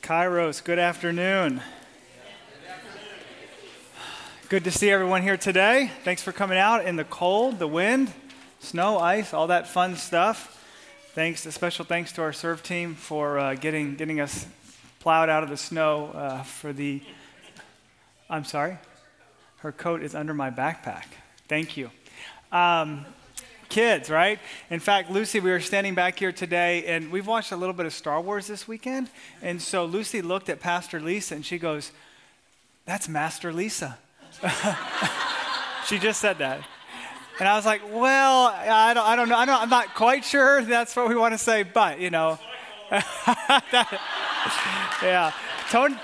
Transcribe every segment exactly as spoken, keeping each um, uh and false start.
Kairos, good afternoon. Good to see everyone here today. Thanks for coming out in the cold, the wind, snow, ice, all that fun stuff. Thanks, a special thanks to our serve team for uh, getting getting us plowed out of the snow uh, for the, I'm sorry, her coat is under my backpack. Thank you. Um, Kids, right? In fact, Lucy, we were standing back here today, and we've watched a little bit of Star Wars this weekend. And so Lucy looked at Pastor Lisa, and she goes, "That's Master Lisa." She just said that. And I was like, well, I don't, I don't know. I don't, I'm not quite sure that's what we want to say, but, you know. that, yeah. Tony,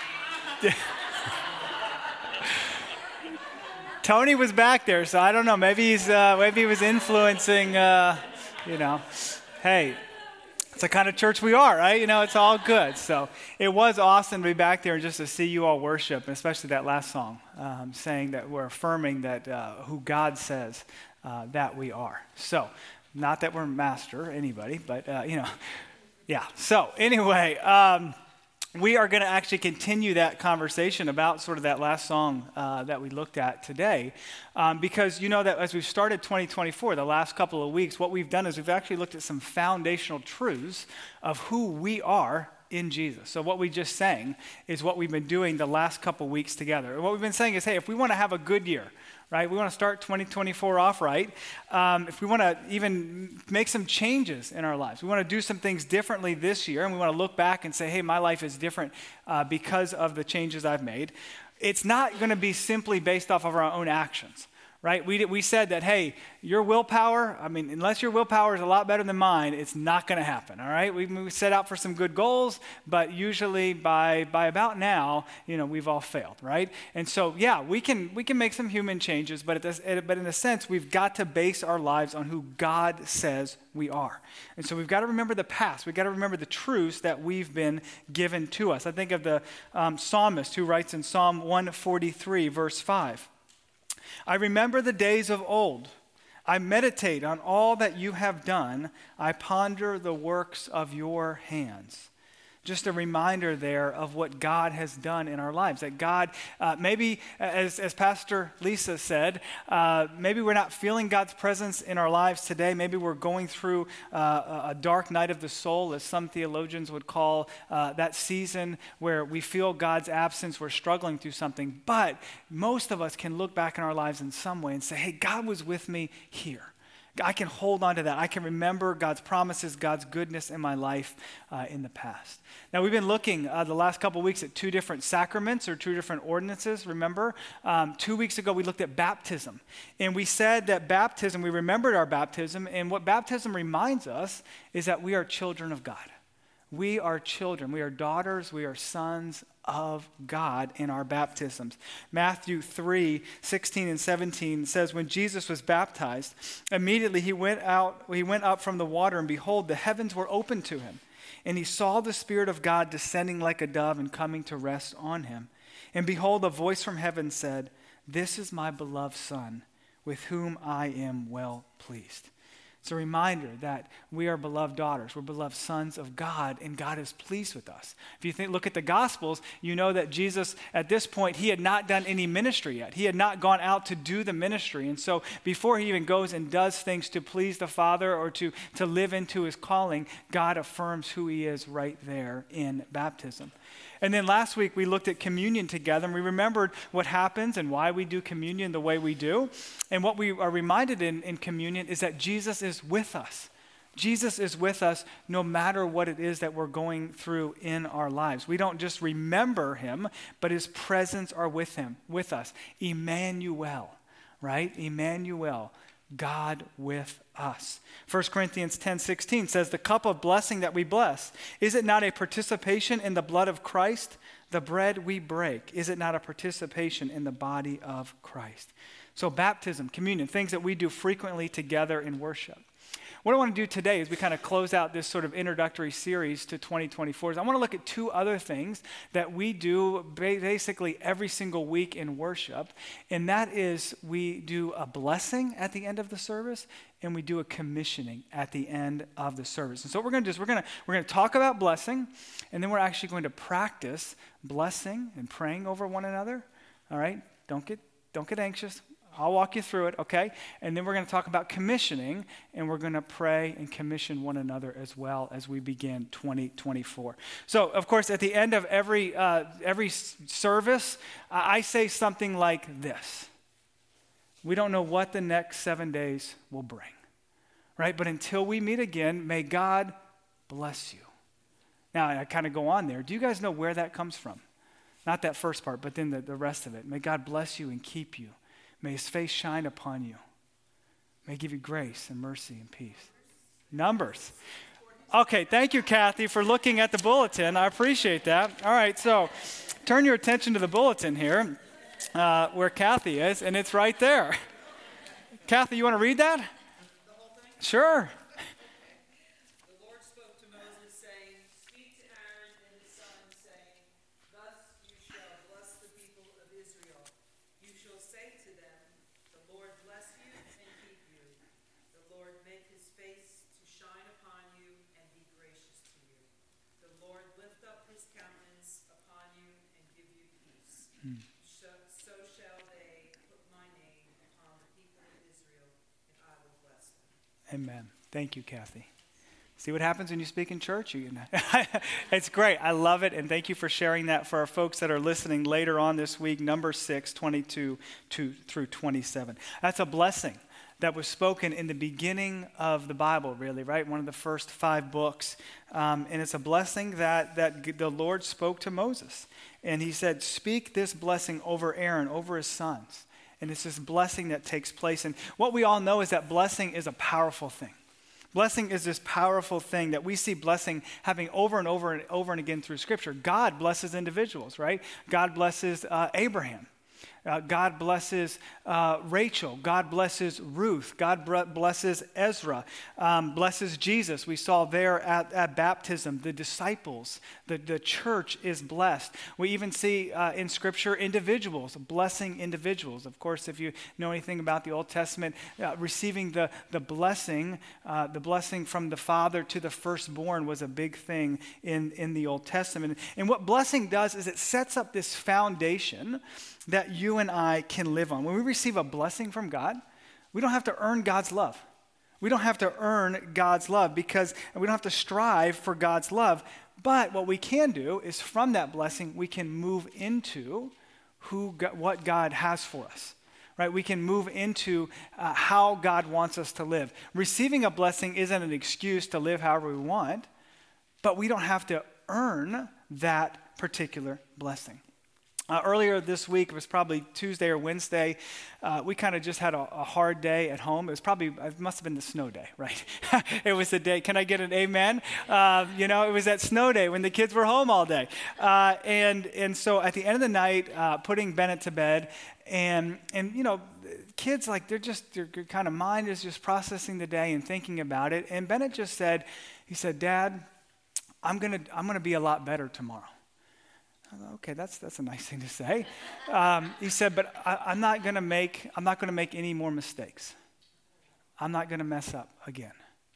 Tony was back there, so I don't know. Maybe he's uh, maybe he was influencing, uh, you know. Hey, it's the kind of church we are, right? You know, it's all good. So it was awesome to be back there and just to see you all worship, and especially that last song, um, saying that we're affirming that uh, who God says uh, that we are. So not that we're master anybody, but, uh, you know, yeah. So anyway, um, we are going to actually continue that conversation about sort of that last song uh, that we looked at today, um, because you know that as we've started twenty twenty-four, the last couple of weeks, what we've done is we've actually looked at some foundational truths of who we are in Jesus. So what we just sang is what we've been doing the last couple weeks together. And what we've been saying is, hey, if we want to have a good year, right? We want to start twenty twenty-four off right. Um, if we want to even make some changes in our lives, we want to do some things differently this year, and we want to look back and say, hey, my life is different uh, because of the changes I've made. It's not going to be simply based off of our own actions, right? We we said that, hey, your willpower, I mean, unless your willpower is a lot better than mine, it's not going to happen, all right? We, we set out for some good goals, but usually by by about now, you know, we've all failed, right? And so, yeah, we can we can make some human changes, but, at this, but in a sense, we've got to base our lives on who God says we are. And so we've got to remember the past. We've got to remember the truths that we've been given to us. I think of the um, psalmist who writes in Psalm one forty-three, verse five. I remember the days of old. I meditate on all that you have done. I ponder the works of your hands. Just a reminder there of what God has done in our lives. That God, uh, maybe, as, as Pastor Lisa said, uh, maybe we're not feeling God's presence in our lives today. Maybe we're going through uh, a dark night of the soul, as some theologians would call uh, that season where we feel God's absence, we're struggling through something. But most of us can look back in our lives in some way and say, hey, God was with me here. I can hold on to that. I can remember God's promises, God's goodness in my life uh, in the past. Now, we've been looking uh, the last couple of weeks at two different sacraments or two different ordinances, remember? Um, two weeks ago, we looked at baptism. And we said that baptism, we remembered our baptism, and what baptism reminds us is that we are children of God. We are children. We are daughters. We are sons of God in our baptisms. Matthew three, sixteen and seventeen says, when Jesus was baptized, immediately he went out, he went up from the water, and behold, the heavens were opened to him. And he saw the Spirit of God descending like a dove and coming to rest on him. And behold, a voice from heaven said, this is my beloved Son, with whom I am well pleased. It's a reminder that we are beloved daughters, we're beloved sons of God, and God is pleased with us. If you think, look at the Gospels, you know that Jesus, at this point, he had not done any ministry yet. He had not gone out to do the ministry. And so before he even goes and does things to please the Father or to, to live into his calling, God affirms who he is right there in baptism. And then last week we looked at communion together, and we remembered what happens and why we do communion the way we do. And what we are reminded in, in communion is that Jesus is with us. Jesus is with us no matter what it is that we're going through in our lives. We don't just remember him, but his presence are with him, with us. Emmanuel, right? Emmanuel. God with us. First Corinthians ten sixteen says, the cup of blessing that we bless, is it not a participation in the blood of Christ? The bread we break, is it not a participation in the body of Christ? So baptism, communion, things that we do frequently together in worship. what I want to do today is we kind of close out this sort of introductory series to twenty twenty-four. Is I want to look at two other things that we do ba- basically every single week in worship, and that is we do a blessing at the end of the service, and we do a commissioning at the end of the service. And so what we're going to do is we're going to we're going to talk about blessing, and then we're actually going to practice blessing and praying over one another. All right? Don't get don't get anxious. I'll walk you through it, okay? And then we're going to talk about commissioning, and we're going to pray and commission one another as well as we begin twenty twenty-four. So, of course, at the end of every uh, every service, uh, I say something like this. We don't know what the next seven days will bring, right? But until we meet again, may God bless you. Now, I kind of go on there. Do you guys know where that comes from? Not that first part, but then the, the rest of it. May God bless you and keep you. May his face shine upon you. May he give you grace and mercy and peace. Numbers. Okay, thank you, Kathy, for looking at the bulletin. I appreciate that. All right, so turn your attention to the bulletin here, uh, where Kathy is, and it's right there. Kathy, you want to read that? The whole thing? Sure. The Lord spoke to Moses, saying, "Speak to Aaron and his sons, saying, Thus you shall bless the people of Israel. You shall say to them, The Lord bless you and keep you. The Lord make his face to shine upon you and be gracious to you. The Lord lift up his countenance upon you and give you peace. Hmm. So, so shall they put my name upon the people of Israel, and I will bless them." Amen. Thank you, Kathy. See what happens when you speak in church? You can, it's great. I love it, and thank you for sharing that for our folks that are listening later on this week, number six, twenty-two to, through twenty-seven. That's a blessing that was spoken in the beginning of the Bible, really, right? One of the first five books. Um, and it's a blessing that, that the Lord spoke to Moses. And he said, speak this blessing over Aaron, over his sons. And it's this blessing that takes place. And what we all know is that blessing is a powerful thing. Blessing is this powerful thing that we see blessing having over and over and over and again through Scripture. God blesses individuals, right? God blesses uh, Abraham. Uh, God blesses uh, Rachel. God blesses Ruth. God blesses Ezra. Um, blesses Jesus. We saw there at, at baptism, the disciples, the, the church is blessed. We even see uh, in Scripture individuals, blessing individuals. Of course, if you know anything about the Old Testament, uh, receiving the, the blessing, uh, the blessing from the Father to the firstborn was a big thing in, in the Old Testament. And what blessing does is it sets up this foundation that you and I can live on. When we receive a blessing from God, we don't have to earn God's love. We don't have to earn God's love because we don't have to strive for God's love. But what we can do is from that blessing, we can move into who, what God has for us. Right? We can move into uh, how God wants us to live. Receiving a blessing isn't an excuse to live however we want, but we don't have to earn that particular blessing. Uh, earlier this week, it was probably Tuesday or Wednesday, uh, we kind of just had a, a hard day at home. It was probably, it must have been the snow day, right? It was the day, can I get an amen? Uh, you know, it was that snow day when the kids were home all day. Uh, and and so at the end of the night, uh, putting Bennett to bed, and, and you know, kids, like, they're just, their kind of mind is just processing the day and thinking about it. And Bennett just said, he said, Dad, I'm going to I'm gonna be a lot better tomorrow. I thought, okay, that's that's a nice thing to say. Um, he said, but I, I'm not going to make I'm not going to make any more mistakes. I'm not going to mess up again.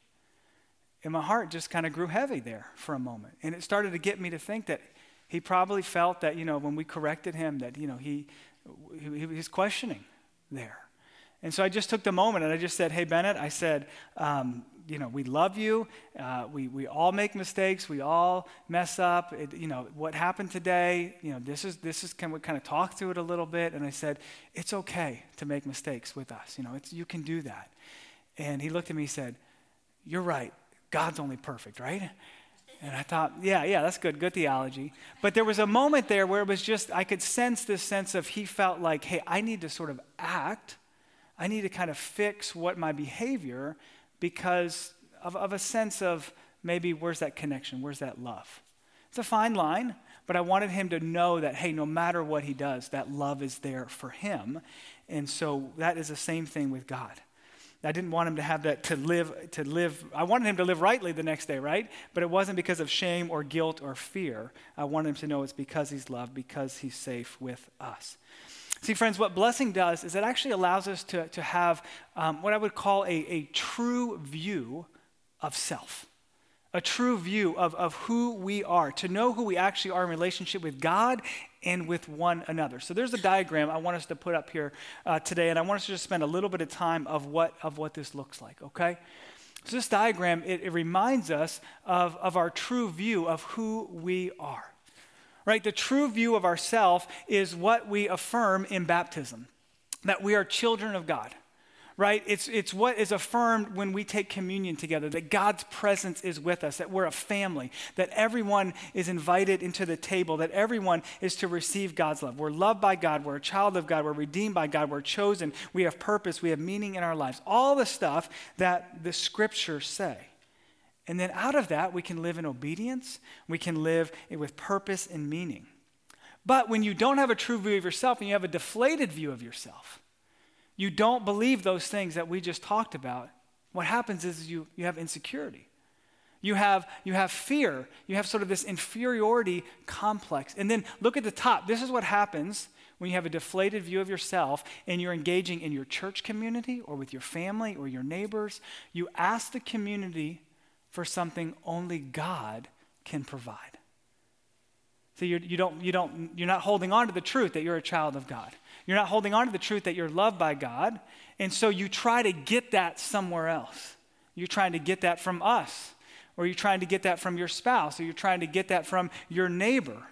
And my heart just kind of grew heavy there for a moment, and it started to get me to think that he probably felt that, you know, when we corrected him, that, you know, he he, he was questioning there. And so I just took the moment and I just said, hey, Bennett, I said, um, you know, we love you. Uh, we we all make mistakes. We all mess up. It, you know, what happened today, you know, this is, this is, can we kind of talk through it a little bit? And I said, it's okay to make mistakes with us. You know, it's, you can do that. And he looked at me and said, you're right. God's only perfect, right? And I thought, yeah, yeah, that's good, good theology. But there was a moment there where it was just, I could sense this sense of he felt like, hey, I need to sort of act. I need to kind of fix what my behavior because of, of a sense of maybe where's that connection, where's that love? It's a fine line, but I wanted him to know that, hey, no matter what he does, that love is there for him. And so that is the same thing with God. I didn't want him to have that, to live, to live, I wanted him to live rightly the next day, right? But it wasn't because of shame or guilt or fear. I wanted him to know it's because he's loved, because he's safe with us. See, friends, what blessing does is it actually allows us to, to have um, what I would call a, a true view of self. A true view of, of who we are, to know who we actually are in relationship with God and with one another. So there's a diagram I want us to put up here uh, today, and I want us to just spend a little bit of time of what of what this looks like, okay? So this diagram, it, it reminds us of, of our true view of who we are, right? The true view of ourself is what we affirm in baptism, that we are children of God. Right? It's, it's what is affirmed when we take communion together, that God's presence is with us, that we're a family, that everyone is invited into the table, that everyone is to receive God's love. We're loved by God, we're a child of God, we're redeemed by God, we're chosen, we have purpose, we have meaning in our lives. All the stuff that the scriptures say. And then out of that, we can live in obedience, we can live with purpose and meaning. But when you don't have a true view of yourself and you have a deflated view of yourself, you don't believe those things that we just talked about, what happens is you, you have insecurity. You have, you have fear. You have sort of this inferiority complex. And then look at the top. This is what happens when you have a deflated view of yourself and you're engaging in your church community or with your family or your neighbors. You ask the community for something only God can provide. So you're, you don't, you don't, you're not holding on to the truth that you're a child of God. You're not holding on to the truth that you're loved by God. And so you try to get that somewhere else. You're trying to get that from us, or you're trying to get that from your spouse, or you're trying to get that from your neighbor.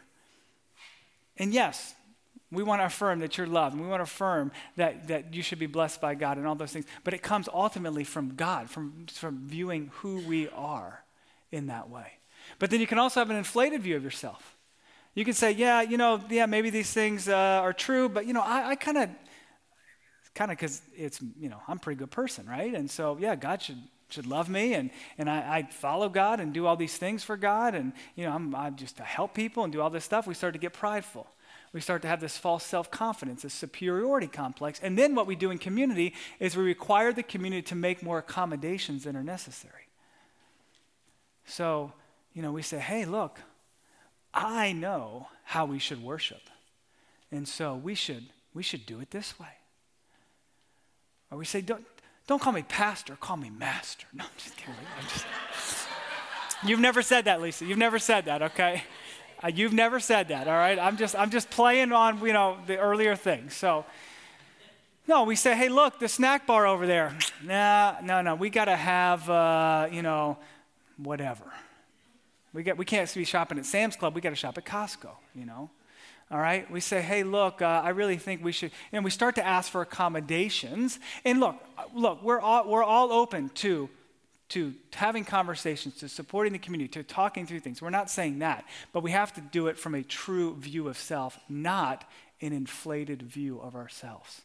And yes, we want to affirm that you're loved, and we want to affirm that, that you should be blessed by God and all those things. But it comes ultimately from God, from, from viewing who we are in that way. But then you can also have an inflated view of yourself. You can say, yeah, you know, yeah, maybe these things uh, are true, but, you know, I, I kind of, kind of because it's, you know, I'm a pretty good person, right? And so, yeah, God should should love me, and and I, I follow God and do all these things for God, and, you know, I'm, I'm just to help people and do all this stuff. We start to get prideful. We start to have this false self-confidence, this superiority complex. And then what we do in community is we require the community to make more accommodations than are necessary. So, you know, we say, hey, look, I know how we should worship. And so we should we should do it this way. Or we say, don't, don't call me pastor, call me master. No, I'm just kidding. I'm just, you've never said that, Lisa. You've never said that, okay? Uh, you've never said that, all right? I'm just I'm just playing on, you know, the earlier things. So, no, we say, hey, look, the snack bar over there. Nah, no, no, we got to have, uh, you know, whatever. We get, we can't be shopping at Sam's Club. We got to shop at Costco, you know. All right? We say, hey, look, uh, I really think we should, and we start to ask for accommodations. And look, look, we're all we're all open to to having conversations, to supporting the community, to talking through things. We're not saying that, but we have to do it from a true view of self, not an inflated view of ourselves.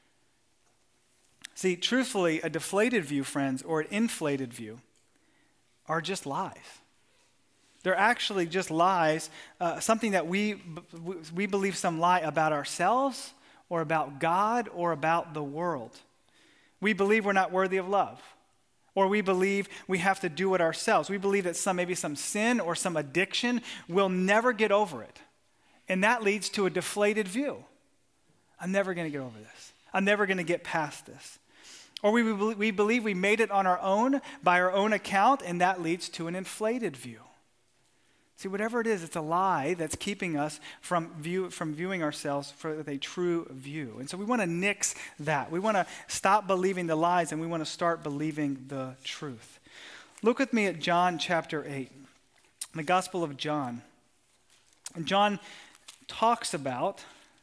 See, truthfully, a deflated view, friends, or an inflated view are just lies. They're actually just lies, uh, something that we we believe some lie about ourselves or about God or about the world. We believe we're not worthy of love, or we believe we have to do it ourselves. We believe that some maybe some sin or some addiction will never get over it, and that leads to a deflated view. I'm never going to get over this. I'm never going to get past this. Or we we believe we made it on our own by our own account, and that leads to an inflated view. See, whatever it is, it's a lie that's keeping us from view, from viewing ourselves for, with a true view. And so we want to nix that. We want to stop believing the lies, and we want to start believing the truth. Look with me at John chapter eight, the Gospel of John. And John talks about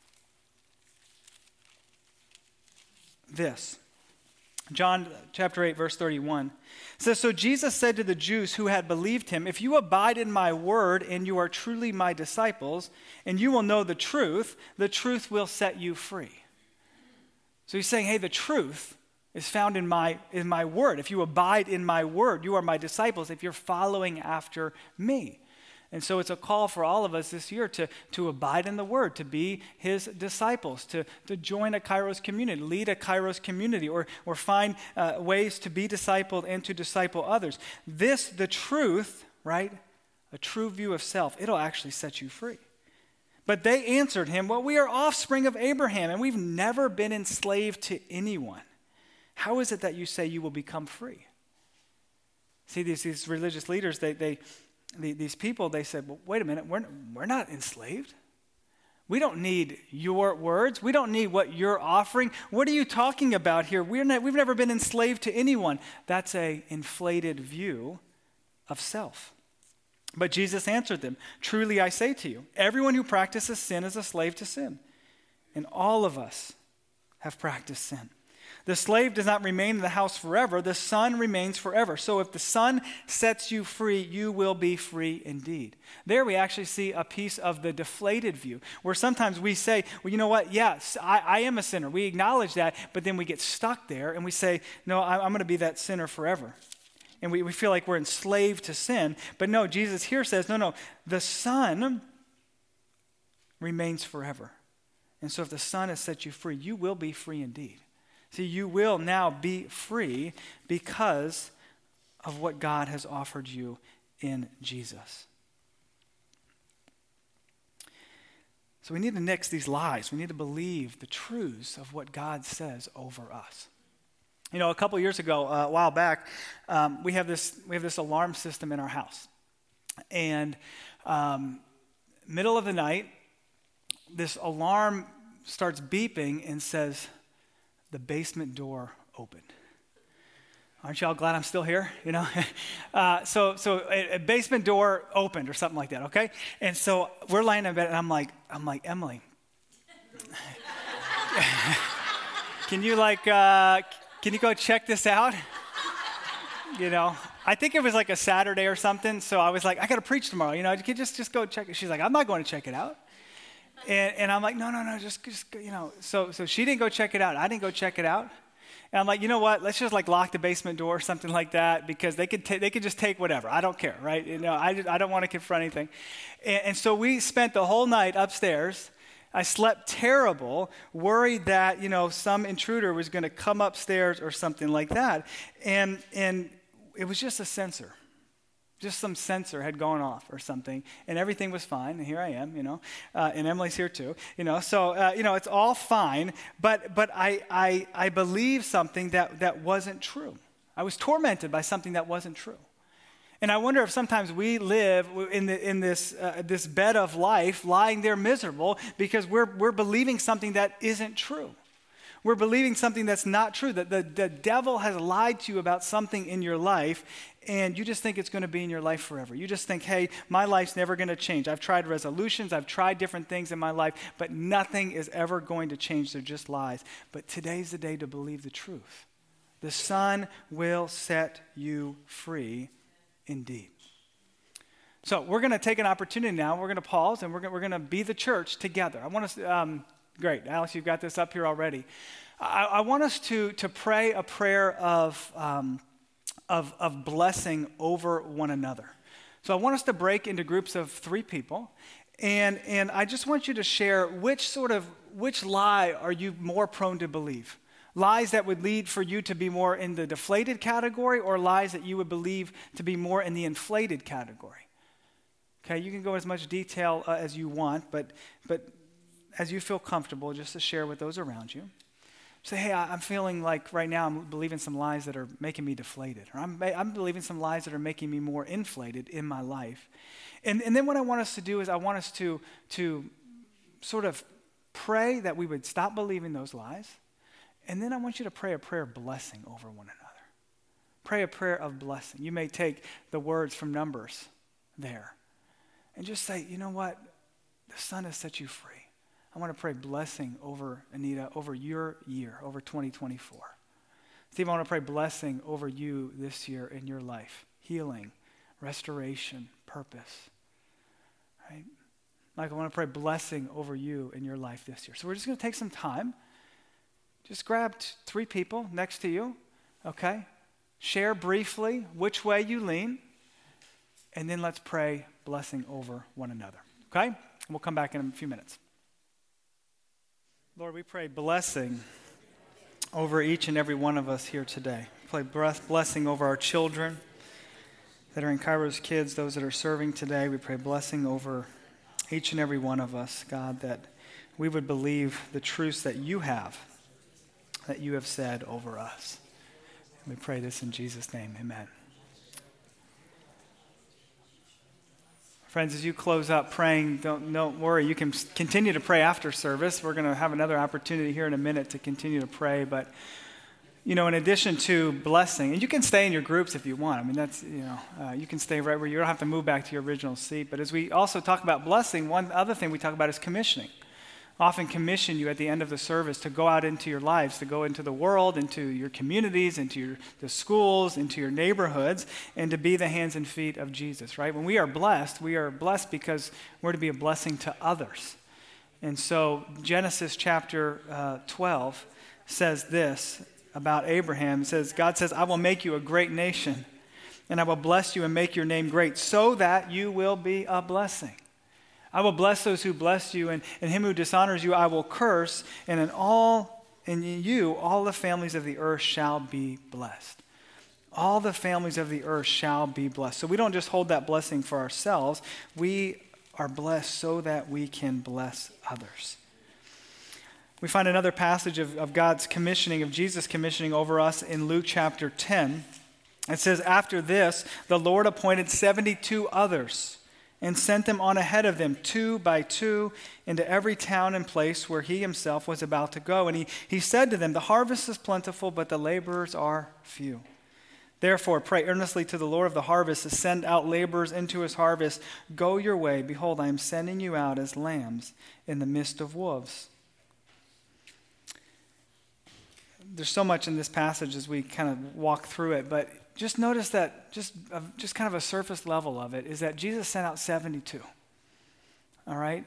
this. John chapter eight, verse thirty-one says, so Jesus said to the Jews who had believed him, if you abide in my word and you are truly my disciples, and you will know the truth, the truth will set you free. So he's saying, hey, the truth is found in my, in my word. If you abide in my word, you are my disciples if you're following after me. And so it's a call for all of us this year to, to abide in the Word, to be His disciples, to, to join a Kairos community, lead a Kairos community, or, or find uh, ways to be discipled and to disciple others. This, the truth, right, a true view of self, it'll actually set you free. But they answered him, well, we are offspring of Abraham, and we've never been enslaved to anyone. How is it that you say you will become free? See, these, these religious leaders, they, they, the, these people, they said, well, wait a minute, we're, we're not enslaved. We don't need your words. We don't need what you're offering. What are you talking about here? We're not, we've never been enslaved to anyone. That's an inflated view of self. But Jesus answered them, truly I say to you, everyone who practices sin is a slave to sin. And all of us have practiced sin. The slave does not remain in the house forever. The son remains forever. So if the son sets you free, you will be free indeed. There we actually see a piece of the deflated view, where sometimes we say, well, you know what? Yes, I, I am a sinner. We acknowledge that, but then we get stuck there and we say, no, I, I'm going to be that sinner forever. And we, we feel like we're enslaved to sin. But no, Jesus here says, no, no, the Son remains forever. And so if the Son has set you free, you will be free indeed. See, you will now be free because of what God has offered you in Jesus. So we need to nix these lies. We need to believe the truths of what God says over us. You know, a couple years ago, uh, a while back, um, we have this we have this alarm system in our house, and um, middle of the night, this alarm starts beeping and says, "The basement door opened." Aren't y'all glad I'm still here? You know, uh, so so a, a basement door opened or something like that. Okay, and so we're lying in bed, and I'm like, I'm like Emily, can you like. Uh, Can you go check this out? You know, I think it was like a Saturday or something. So I was like, I got to preach tomorrow. You know, you can just, just go check it. She's like, I'm not going to check it out. And, and I'm like, no, no, no, just, just, you know. So, so she didn't go check it out. I didn't go check it out. And I'm like, you know what? Let's just like lock the basement door or something like that, because they could, ta- they could just take whatever. I don't care, right? You know, I, I don't want to confront anything. And, and so we spent the whole night upstairs. I slept terrible, worried that, you know, some intruder was going to come upstairs or something like that. And and it was just a sensor. Just some sensor had gone off or something, and everything was fine. And here I am, you know, uh, and Emily's here too, you know. So, uh, you know, it's all fine, but but I I I believed something that, that wasn't true. I was tormented by something that wasn't true. And I wonder if sometimes we live in, the, in this, uh, this bed of life, lying there miserable, because we're, we're believing something that isn't true. We're believing something that's not true, that the, the devil has lied to you about something in your life, and you just think it's going to be in your life forever. You just think, hey, my life's never going to change. I've tried resolutions, I've tried different things in my life, but nothing is ever going to change. They're just lies. But today's the day to believe the truth. The Son will set you free indeed. So we're going to take an opportunity now. We're going to pause, and we're going we're going to be the church together. I want us. Um, great, Alex, you've got this up here already. I, I want us to to pray a prayer of um, of of blessing over one another. So I want us to break into groups of three people, and and I just want you to share which sort of which lie are you more prone to believe. Lies that would lead for you to be more in the deflated category, or lies that you would believe to be more in the inflated category. Okay, you can go as much detail uh, as you want, but but as you feel comfortable, just to share with those around you. Say, hey, I, I'm feeling like right now I'm believing some lies that are making me deflated, or I'm I'm believing some lies that are making me more inflated in my life. And and then what I want us to do is I want us to to sort of pray that we would stop believing those lies. And then I want you to pray a prayer of blessing over one another. Pray a prayer of blessing. You may take the words from Numbers there and just say, you know what? The Son has set you free. I want to pray blessing over Anita, over your year, over twenty twenty-four. Steve, I want to pray blessing over you this year in your life. Healing, restoration, purpose. Right? Mike, I want to pray blessing over you in your life this year. So we're just going to take some time. Just grab t- three people next to you, okay? Share briefly which way you lean. and then let's pray blessing over one another. Okay? And we'll come back in a few minutes. Lord, we pray blessing over each and every one of us here today. We pray blessing over our children that are in Kairos Kids, those that are serving today. We pray blessing over each and every one of us, God, that we would believe the truths that you have, that you have said over us. And we pray this in Jesus' name, amen. Friends, as you close up praying, don't, don't worry. You can continue to pray after service. We're going to have another opportunity here in a minute to continue to pray. But, you know, in addition to blessing, and you can stay in your groups if you want. I mean, that's, you know, uh, you can stay right where you don't have to move back to your original seat. But as we also talk about blessing, one other thing we talk about is commissioning. Often commission you at the end of the service to go out into your lives, to go into the world, into your communities, into your the schools, into your neighborhoods, and to be the hands and feet of Jesus, right? When we are blessed, we are blessed because we're to be a blessing to others. And so Genesis chapter uh, twelve says this about Abraham. It says, God says, I will make you a great nation, and I will bless you and make your name great, so that you will be a blessing. I will bless those who bless you, and, and him who dishonors you I will curse, and in all in you all the families of the earth shall be blessed. All the families of the earth shall be blessed. So we don't just hold that blessing for ourselves. We are blessed so that we can bless others. We find another passage of, of God's commissioning, of Jesus commissioning over us in Luke chapter ten. It says, after this, the Lord appointed seventy-two others and sent them on ahead of them, two by two, into every town and place where he himself was about to go. And he, he said to them, the harvest is plentiful, but the laborers are few. Therefore, pray earnestly to the Lord of the harvest to send out laborers into his harvest. Go your way. Behold, I am sending you out as lambs in the midst of wolves. There's so much in this passage as we kind of walk through it, but just notice that just, uh, just kind of a surface level of it is that Jesus sent out seventy-two. All right?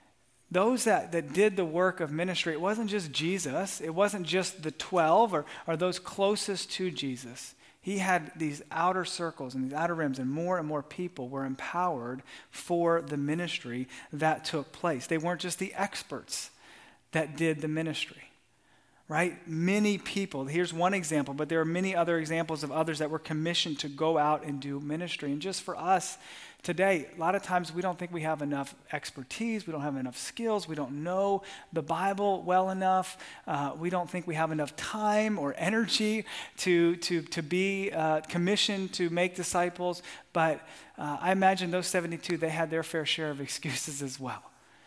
Those that, that did the work of ministry, it wasn't just Jesus. It wasn't just the twelve or, or those closest to Jesus. He had these outer circles and these outer rims, and more and more people were empowered for the ministry that took place. They weren't just the experts that did the ministry. Right? Many people, here's one example, but there are many other examples of others that were commissioned to go out and do ministry. And just for us today, a lot of times we don't think we have enough expertise, we don't have enough skills, we don't know the Bible well enough, uh, we don't think we have enough time or energy to, to, to be uh, commissioned to make disciples. But uh, I imagine those seventy-two, they had their fair share of excuses as well.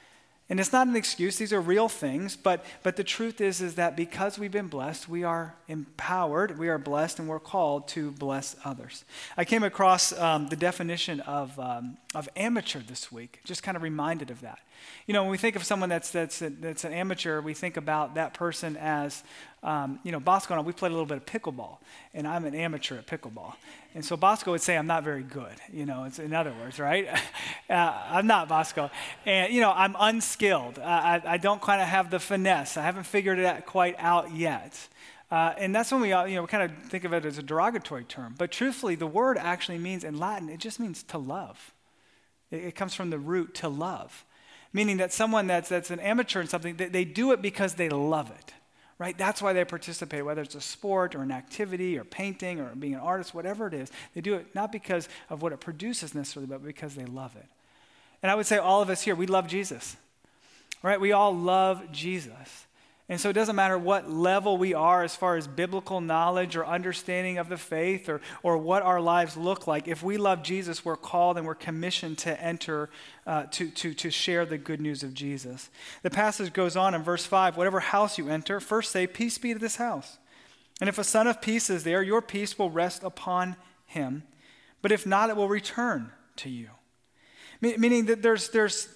And it's not an excuse, these are real things, but but the truth is, is that because we've been blessed, we are empowered, we are blessed, and we're called to bless others. I came across um, the definition of um, of amateur this week, just kind of reminded of that. You know, when we think of someone that's that's a, that's an amateur, we think about that person as, um, you know, Bosco and I, we played a little bit of pickleball, and I'm an amateur at pickleball. And so Bosco would say I'm not very good, you know, it's in other words, right? uh, I'm not Bosco. And, you know, I'm unskilled. Uh, I, I don't kind of have the finesse. I haven't figured it quite out yet. Uh, and that's when we, you know, we kind of think of it as a derogatory term. But truthfully, the word actually means, in Latin, it just means to love. It, it comes from the root to love, meaning that someone that's, that's an amateur in something, they, they do it because they love it. Right? That's why they participate, whether it's a sport or an activity or painting or being an artist, whatever it is. They do it not because of what it produces necessarily, but because they love it. And I would say all of us here, we love Jesus. Right? We all love Jesus. And so it doesn't matter what level we are as far as biblical knowledge or understanding of the faith or, or what our lives look like. If we love Jesus, we're called and we're commissioned to enter, uh, to, to, to share the good news of Jesus. The passage goes on in verse five, whatever house you enter, first say, peace be to this house. And if a son of peace is there, your peace will rest upon him. But if not, it will return to you. Meaning that there's there's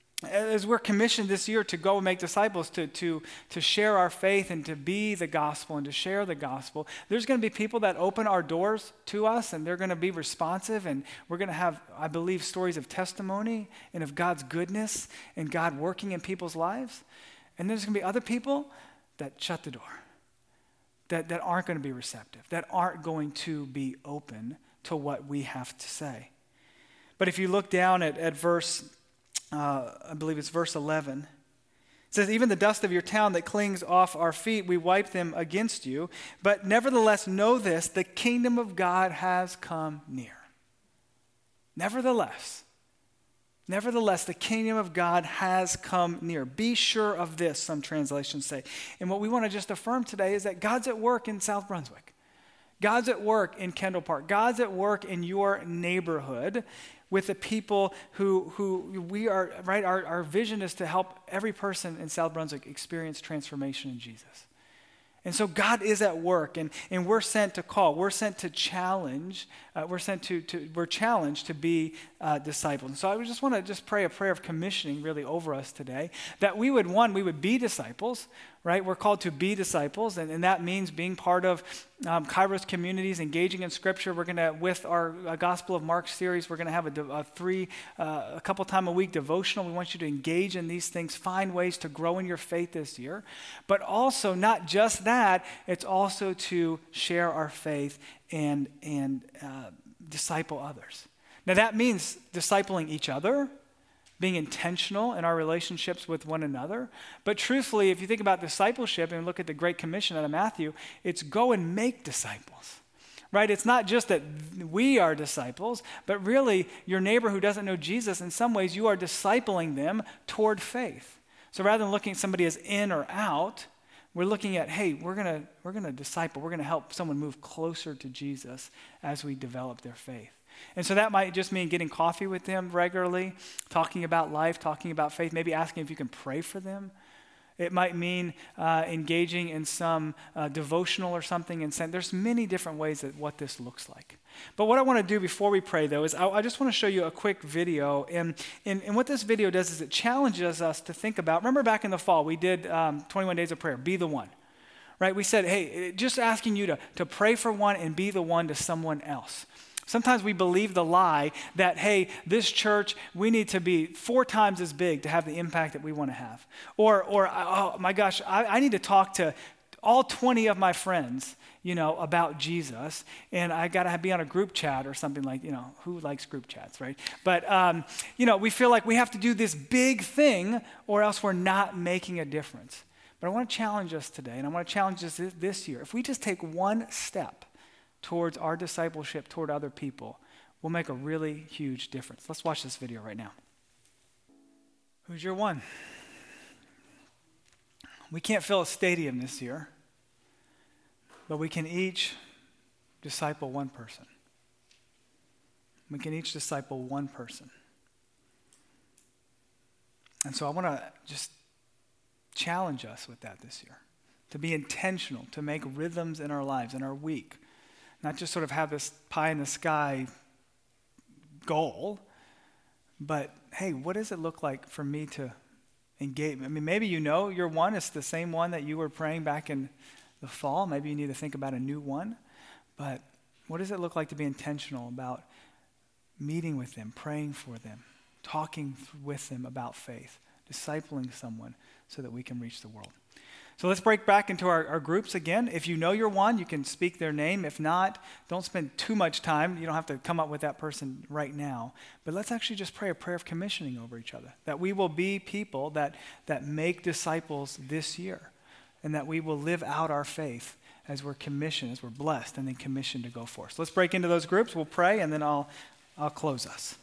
as we're commissioned this year to go and make disciples, to, to, to share our faith and to be the gospel and to share the gospel, there's going to be people that open our doors to us, and they're going to be responsive, and we're going to have, I believe, stories of testimony and of God's goodness and God working in people's lives. And there's going to be other people that shut the door, that, that aren't going to be receptive, that aren't going to be open to what we have to say. But if you look down at, at verse, uh, I believe it's verse eleven, it says, even the dust of your town that clings off our feet, we wipe them against you. But nevertheless, know this, the kingdom of God has come near. Nevertheless, nevertheless, the kingdom of God has come near. Be sure of this, some translations say. And what we want to just affirm today is that God's at work in South Brunswick. God's at work in Kendall Park. God's at work in your neighborhood with the people who, who we are, right? Our, our vision is to help every person in South Brunswick experience transformation in Jesus. And so God is at work, and, and we're sent to call. We're sent to challenge. Uh, we're sent to, to, we're challenged to be uh, disciples. And so I just want to just pray a prayer of commissioning really over us today, that we would, one, we would be disciples, right? We're called to be disciples, and, and that means being part of um, Kairos communities, engaging in Scripture. We're going to, with our uh, Gospel of Mark series, we're going to have a, de- a three, uh, a couple time a week devotional. We want you to engage in these things, find ways to grow in your faith this year. But also, not just that, it's also to share our faith and, and uh, disciple others. Now that means discipling each other, being intentional in our relationships with one another. But truthfully, if you think about discipleship and look at the Great Commission out of Matthew, it's go and make disciples, right? It's not just that we are disciples, but really your neighbor who doesn't know Jesus, in some ways you are discipling them toward faith. So rather than looking at somebody as in or out, we're looking at, hey, we're gonna we're gonna disciple, we're gonna help someone move closer to Jesus as we develop their faith. And so that might just mean getting coffee with them regularly, talking about life, talking about faith, maybe asking if you can pray for them. It might mean uh, engaging in some uh, devotional or something. And send, there's many different ways that what this looks like. But what I want to do before we pray, though, is I, I just want to show you a quick video. And, and, and what this video does is it challenges us to think about, remember back in the fall, we did um, twenty-one Days of Prayer, be the one. Right? We said, hey, just asking you to, to pray for one and be the one to someone else. Sometimes we believe the lie that, hey, this church, we need to be four times as big to have the impact that we want to have. Or, or oh my gosh, I, I need to talk to all twenty of my friends, you know, about Jesus, and I got to be on a group chat or something like, you know, who likes group chats, right? But, um, you know, we feel like we have to do this big thing or else we're not making a difference. But I want to challenge us today, and I want to challenge us this year. If we just take one step towards our discipleship toward other people, will make a really huge difference. Let's watch this video right now. Who's your one? We can't fill a stadium this year, but we can each disciple one person. We can each disciple one person. And so I want to just challenge us with that this year, to be intentional, to make rhythms in our lives, in our week. Not just sort of have this pie in the sky goal, but hey, what does it look like for me to engage? I mean, maybe you know your one is the same one that you were praying back in the fall. Maybe you need to think about a new one. But what does it look like to be intentional about meeting with them, praying for them, talking with them about faith, discipling someone so that we can reach the world? So let's break back into our, our groups again. If you know your one, you can speak their name. If not, don't spend too much time. You don't have to come up with that person right now. But let's actually just pray a prayer of commissioning over each other, that we will be people that, that make disciples this year, and that we will live out our faith as we're commissioned, as we're blessed, and then commissioned to go forth. So let's break into those groups. We'll pray, and then I'll, I'll close us.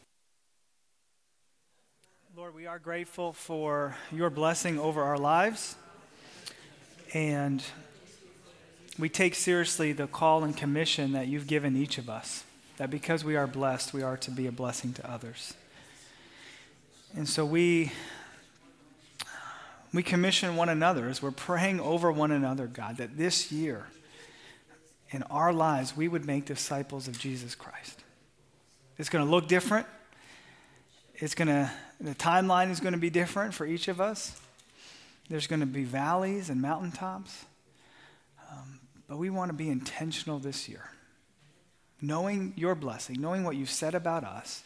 Lord, we are grateful for your blessing over our lives. And we take seriously the call and commission that you've given each of us, that because we are blessed, we are to be a blessing to others. And so we, we commission one another as we're praying over one another, God, that this year in our lives, we would make disciples of Jesus Christ. It's going to look different. It's going to, the timeline is going to be different for each of us. There's going to be valleys and mountaintops. Um, but we want to be intentional this year. Knowing your blessing, knowing what you've said about us,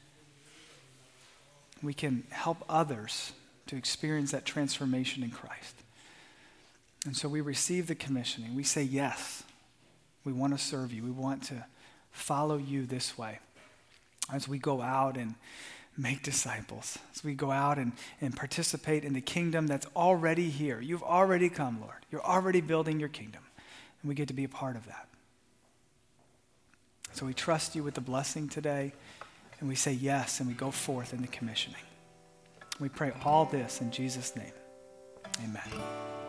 we can help others to experience that transformation in Christ. And so we receive the commissioning. We say, yes, we want to serve you. We want to follow you this way. as we go out and make disciples, as we go out and, and participate in the kingdom that's already here. You've already come, Lord. You're already building your kingdom, and we get to be a part of that. So we trust you with the blessing today, and we say yes, and we go forth in the commissioning. We pray all this in Jesus' name. Amen.